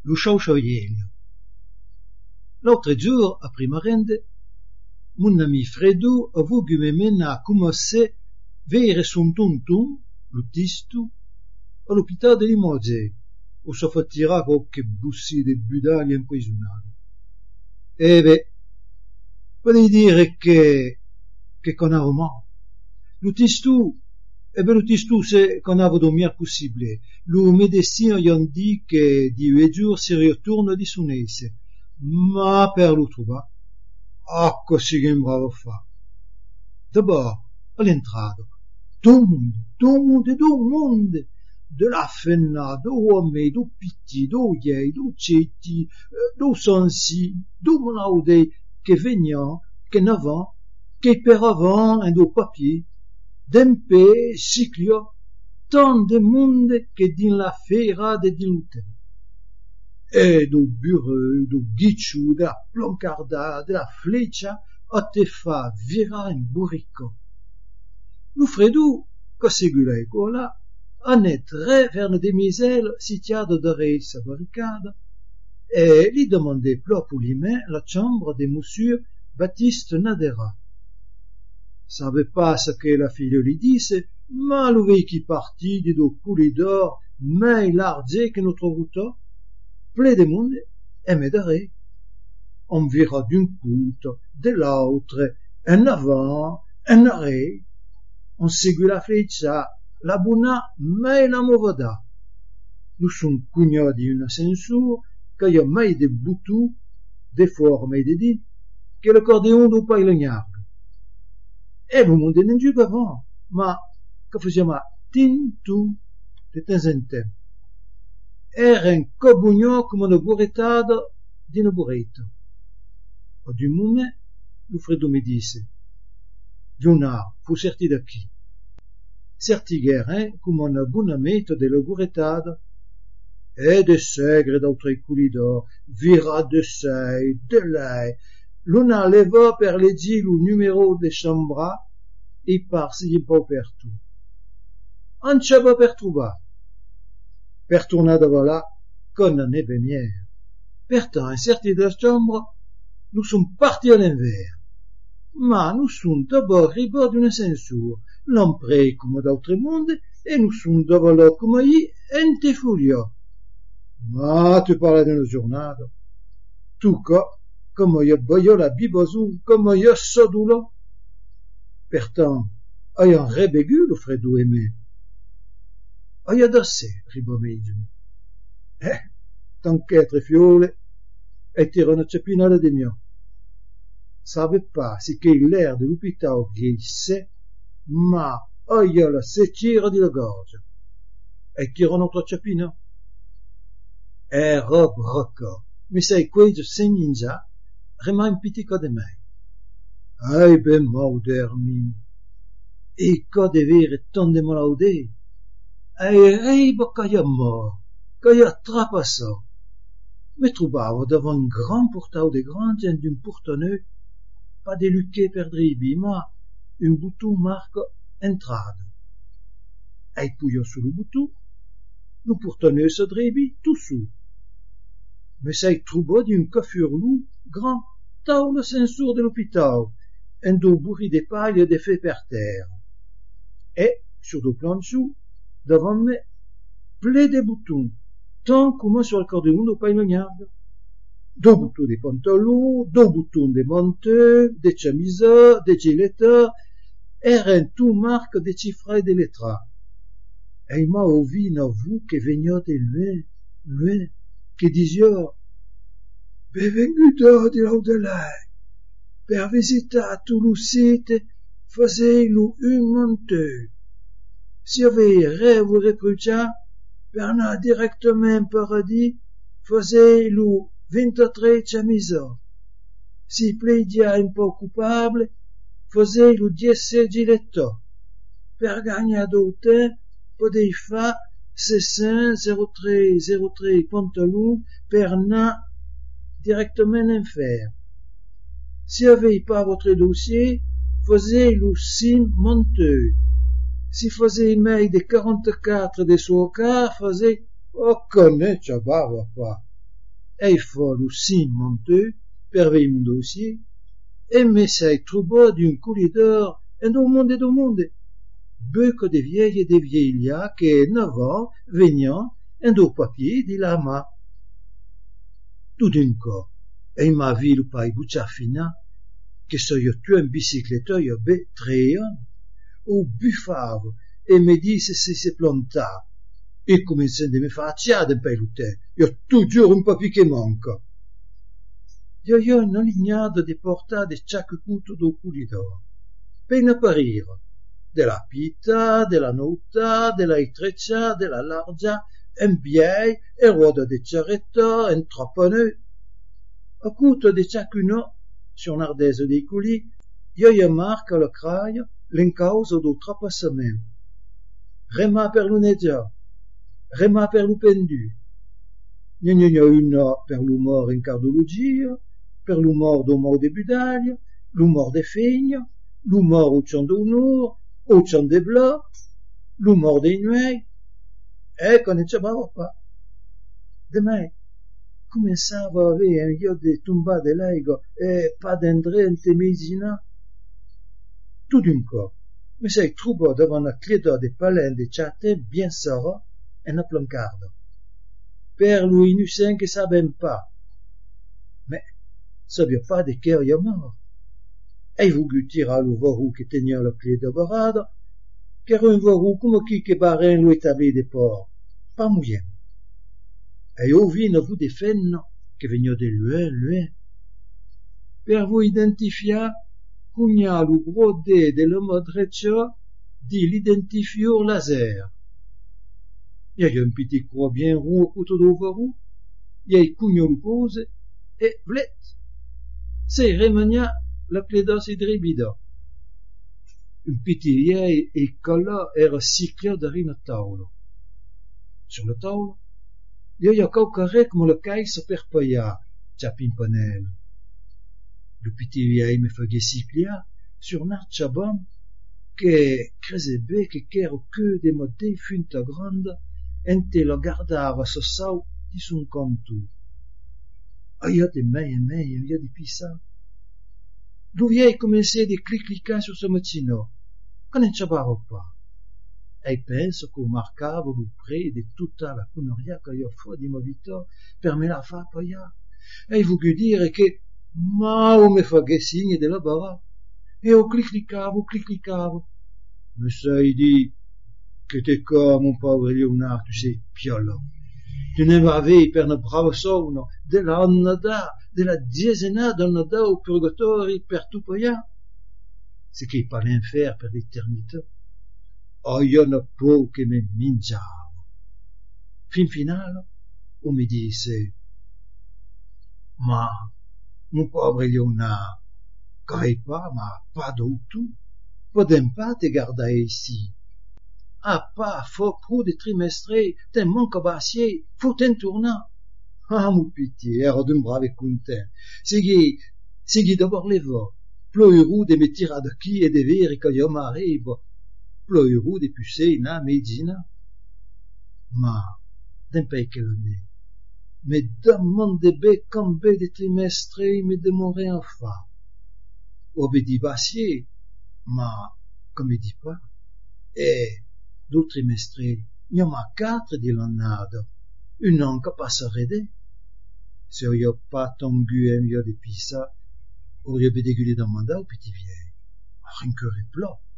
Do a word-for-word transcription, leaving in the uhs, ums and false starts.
lo sciaucciaiello. L'altro giorno, a primarende, mon ami Fredo a voulu me mener a commencer vers son tonton, lo tisto, all'ospedale di Limoges, o si fa tirare qualche bussi di budaglia empoisonata. E beh, potrei dire che, che connavo male. Lo tisto, e beh, lo tisto c'est connavo do mieux possible. Le médecin gli ha dit che di due giorni si ritorna di sunese, ma per lo trovare, ah, così che bravo fa. D'abord, all'entrata, tout le monde, tout le monde, tout le monde, de la fenna, do uomini, do pitti, do iei, do ceti, do sensi, do monaude, che venian, che navan, che per avant, un do papier, d'empe, ciclio, tant de monde che din la fera de din l'hotel. E do bureau, do ghiacciu, de la plancarda, de la fleccia, a te fa virare in burrico. Lo Fredo, che segula e cola, anet re vers une demoiselle sitiada darrere sa barricada, e li demandait plopuliment la chambre de monsieur Baptiste Nadera. Savait pas ce que la fille lui disse, ma lo vei qui parti di do pulidor mai large que notre route, ple de monde, e me darrere. On vira d'un côté, de l'autre, en avant, en arrière. On segui la fleccia, la buna mai la movada. Nous sommes cugnats d'une censure, qu'il y a mai de boutous, de formes et de dits, que le cordéon do pas le gnardo. E le monde n'est pas avant, ma que faisions tintu de temps en temps. Era un cobugno come una burrettada di una burretta. Ad un moment, lo Fredo mi disse, Giona, fu certi da chi? Certi guerin come un abbonamento della burrettada, e de segre d'autres coulidors, vira de sei, de lei, l'una leva per leggi lo numero de chambra e parsi un po' per tu. Anciava per truba. Per tornare voilà, con la nebenière. Pertant, certi de la chambre, nous sommes partis à l'envers. Ma nous sommes d'abord arrivés d'une censure, l'empré come d'autres monde, e nous sommes d'abord come i ente folio. Ma tu parles d'une giornata. Tu cas, come io voglio la bibosum, come io sodulo. Pertant, ayant rebegu lo Fredo e me. Aia da sé, ribomeggio. Eh, tanch'etre fiole, e tira una cepinata di mio. Savait pas si che l'air de l'hôpital glissait, ma aia la secchira di la gorge. E tira un'altra cepina. E rob rocco, mi sei queggio segnin già, rimane pitico di me. Ai ben maudermi, e co de vere ton de malaudé, e reibo che io mor, che io trapasso. Mi trovavo davanti un gran portale de grange d'un portonneux, pas de luque per dribi, ma un bouton marco entrada. E puio sul bouton, lo portonneux se dribi tout su. Me sei troubo di un coiffure loup, grand taule censure de l'hôpital, un do bourri de paille de fait per terre. Et, sur le planchou, devant me, ple de boutons, tant comme sur le cordon do paille-lognarde. Deux boutons de pantalons, deux boutons de manteau, de chemise, de gilet, eren tout marque de chiffres et de lettres. Et m'a ouvi na vous que veniate loin, loin, che disio, benvenuto di laudelai, per visitare Toulouse, faisez-lo un monteux. Si avez rêve vous reprocha, per anar directement paradis, faisez-lo vingt-tre chemises. Si plaidia un po' coupable, faisez-lo dieci giletto. Per gagner do temps, podei fa sessanta zero tre zero tre pantalons per anar directement en fer. Si avez pas votre dossier, faisez-lo cinq monteux. Si faisez mai de quarante-quatre de suo cas, faisez, oh, connaître, bava pas. ei folo sim monteux, per vei mon dossier, e me sei troubo d'un coulidor, en do monde do monde. Beaucoup de vieilles et de vieillas que neuf ans veniant en do papier di lama. Tout d'un coup, ei ma vie lu pai bucciafina, che so io tu en bicicletta io be treian, o buffavo, e me disse se se planta, e cominciando a me facciare un pelute, io toujours un papier che manca. Io io non lignado di portare de chaque cuto do culidor, pena parir, della pita, della nota, della itreccia, della largia, en biei, e roda de ciaretta, en trappane. A cuto de ciacuno, sur l'ardese dei culi, io io marca la craia, l'encauso do trapassamen. Rema per l'uneggia, rema per l'upendu. Gna gna gna una per l'umor in cardologia, per l'umor do mau de budaglia, l'umor de fegna, l'umor au cian d'onor, au cian de bla, l'umor dei nuei. Ecco, ne c'abava pa. De me, cominciava a avere un io de tumba de l'aigo e pa d'endre en te mesina. Tout d'un coup, me sei troubo devant la cléda de palen de chate bien sara en a plancarda. Per lui innocent che saben pas. Mais, sabia pas de quer io mort. Ei voulu tirar lo vorou che tenia la cléda barada, qu'era un vorou come qui che baren lo etabli de port. Pas mouillem. Ei ouvi no vu de fenno che vegno de loin, loin. Per vous identifiar, cugna lo brodé de l'homme dreccia di l'identifior laser. Il y a un petit croix bien rond au couteau d'ovarou, il y a un cugno lo pose, et vlet, c'est remania la cléda si dribida. Un petit vieil e colla era ciclia darina taulo. Sur la taulo, il y a caucarec come le caisse per paia, c'ha pimpanel. Le petit vieil me faisait ciclia sur narcia bam, che cresebe che ch'ero que de modè funta grande, ente la gardava so sau di son cantu. Aia de mei e mei, aia di pisa. Le vieil commençait de clic-cliquer sur ce macino, che ne c'abava pas. E penso che marcava lo pre de tutta la conoria che io fo di movito per me la fa paia. E voglio dire che ma o me faghe segni della barra, e o clic-clicavo, clic-clicavo. Me sei di che te comme mon pauvre Leonard, tu sei piolo. Tu ne avevi per una brava sonno della annada, della diesena d'annada au purgatori per tu paia. C'est che pas l'infer per l'éternité. Oh, io ne po che me mingiavo. Fin finale, o mi disse, ma, mon pauvre Leonard, caille pas, ma pas d'auto, podem pas te garder ici. Ah, pas, faut pro de trimestre, ten manque bassier, faut ten tourna. Ah, mon pitié, ero d'un brave content. Segui, segui d'abord les voix, ploiru de me tirar de qui et de veri que io m'arrive, ploiru de pucena, medina. Ma, d'un pei che lo ne, me demande be cambe de trimestre, me demore en fa. Obedi bassier, ma, come di pas, e, do trimestre, n'y en a quatre di l'annada, un an che passerait. Se io pas tongu em io de pisa, aurait be dégulé dans mandat au petit vieil. Rinquerait plat.